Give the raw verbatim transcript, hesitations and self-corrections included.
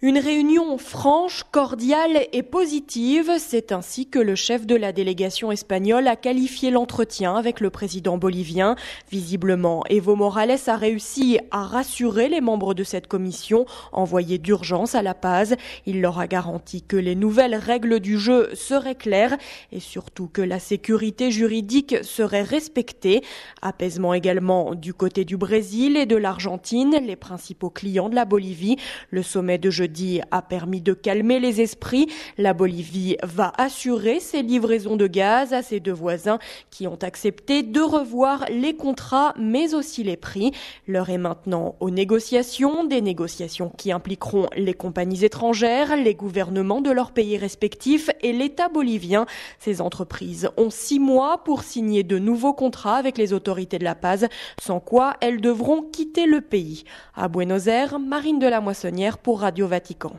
Une réunion franche, cordiale et positive, c'est ainsi que le chef de la délégation espagnole a qualifié l'entretien avec le président bolivien. Visiblement, Evo Morales a réussi à rassurer les membres de cette commission envoyée d'urgence à La Paz. Il leur a garanti que les nouvelles règles du jeu seraient claires et surtout que la sécurité juridique serait respectée. Apaisement également du côté du Brésil et de l'Argentine, les principaux clients de la Bolivie. Le sommet de jeudi a permis de calmer les esprits. La Bolivie va assurer ses livraisons de gaz à ses deux voisins qui ont accepté de revoir les contrats mais aussi les prix. L'heure est maintenant aux négociations, des négociations qui impliqueront les compagnies étrangères, les gouvernements de leurs pays respectifs et l'État bolivien. Ces entreprises ont six mois pour signer de nouveaux contrats avec les autorités de La Paz, sans quoi elles devront quitter le pays. À Buenos Aires, Marine de la Moissonnière pour Radio Vatican.